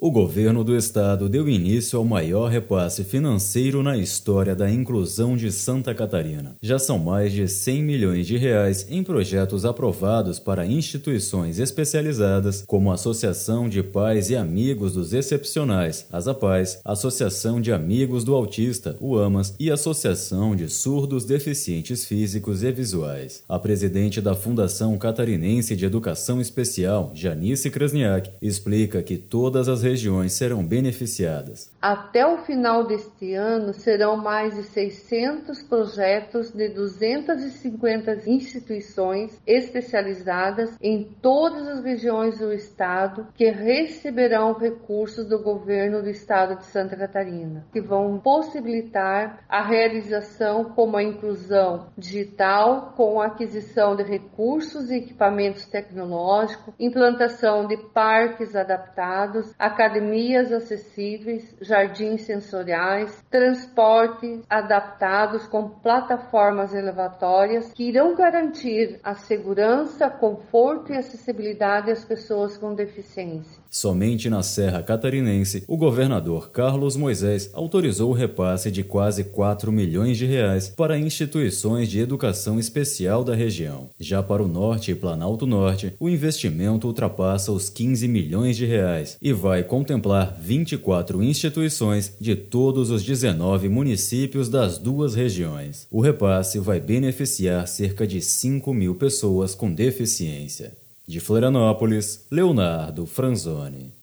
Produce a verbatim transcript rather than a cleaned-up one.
O governo do estado deu início ao maior repasse financeiro na história da inclusão de Santa Catarina. Já são mais de cem milhões de reais em projetos aprovados para instituições especializadas, como a Associação de Pais e Amigos dos Excepcionais, ASAPAES, Associação de Amigos do Autista, o AMAS, e Associação de Surdos Deficientes Físicos e Visuais. A presidente da Fundação Catarinense de Educação Especial, Janice Krasniak, explica que todas as regiões serão beneficiadas. Até o final deste ano, serão mais de seiscentos projetos de duzentas e cinquenta instituições especializadas em todas as regiões do estado que receberão recursos do governo do estado de Santa Catarina, que vão possibilitar a realização como a inclusão digital, com a aquisição de recursos e equipamentos tecnológicos, implantação de parques adaptados, academias acessíveis, jardins sensoriais, transportes adaptados com plataformas elevatórias que irão garantir a segurança, conforto e acessibilidade às pessoas com deficiência. Somente na Serra Catarinense, o governador Carlos Moisés autorizou o repasse de quase quatro milhões de reais para instituições de educação especial da região. Já para o Norte e Planalto Norte, o investimento ultrapassa os quinze milhões de reais e vai contemplar vinte e quatro instituições de todos os dezenove municípios das duas regiões. O repasse vai beneficiar cerca de cinco mil pessoas com deficiência. De Florianópolis, Leonardo Franzoni.